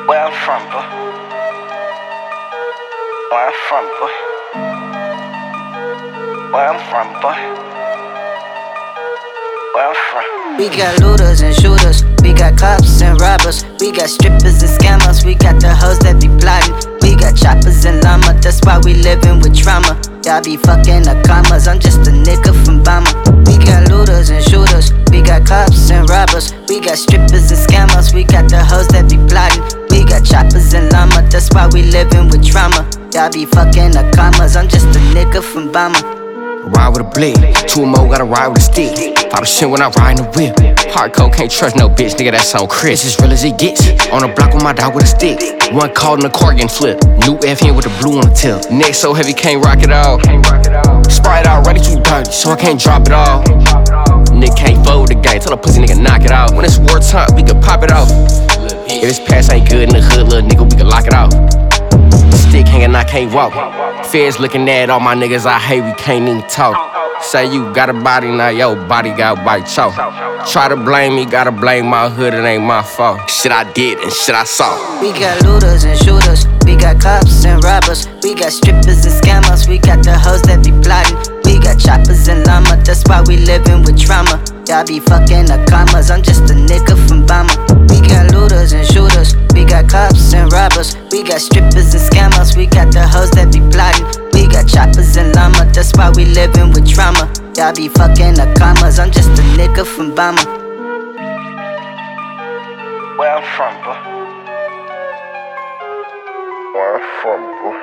Where I'm from, boy. Where I'm from, boy. Where I'm from, boy. Where I'm from. We got looters and shooters, we got cops and robbers, we got strippers and scammers, we got the hoes that be plotting, we got choppers and llama, that's why we living with trauma. Y'all be fucking the commas, I'm just a nigga from Bama. We got looters and shooters, we got cops and robbers, we got strippers and scammers, we got the hoes that be plotting, we got choppers and llama, that's why we living with trauma. Y'all be fucking the commas, I'm just a nigga from Bama. Ride with a blick, two more gotta ride with a stick. Pop the shit when I ride in the whip. Hardcore can't trust no bitch, nigga, that's on Chris. It's as real as it gets. On the block with my dog with a stick. One caught in the car getting flipped. New FN with the blue on the tip. Neck so heavy, can't rock it all. Sprite already too dirty, so I can't drop it all. Nigga can't fold the game, tell a pussy nigga knock it out. When it's wartime, we can pop it off. If this pass ain't good in the hood, little nigga, we can lock it out. Stick hanging, I can't walk. Feds looking at all my niggas I hate, we can't even talk. Say you got a body, now your body got white chalk. Try to blame me, gotta blame my hood, it ain't my fault. Shit I did and shit I saw. We got looters and shooters, we got cops and robbers, we got strippers and scammers, we got the hoes that be plotting, we got choppers and llama, that's why we living with trauma. Y'all be fucking the commas, I'm just a nigga from Bama. We got looters and shooters, we got cops and robbers, we got strippers and scammers, we got the hoes that be plotting, we got choppers and llama, that's why we living with trauma. Y'all be fucking the commas, I'm just a nigga from Bama. Where I'm from, boy. Where I'm from, boy.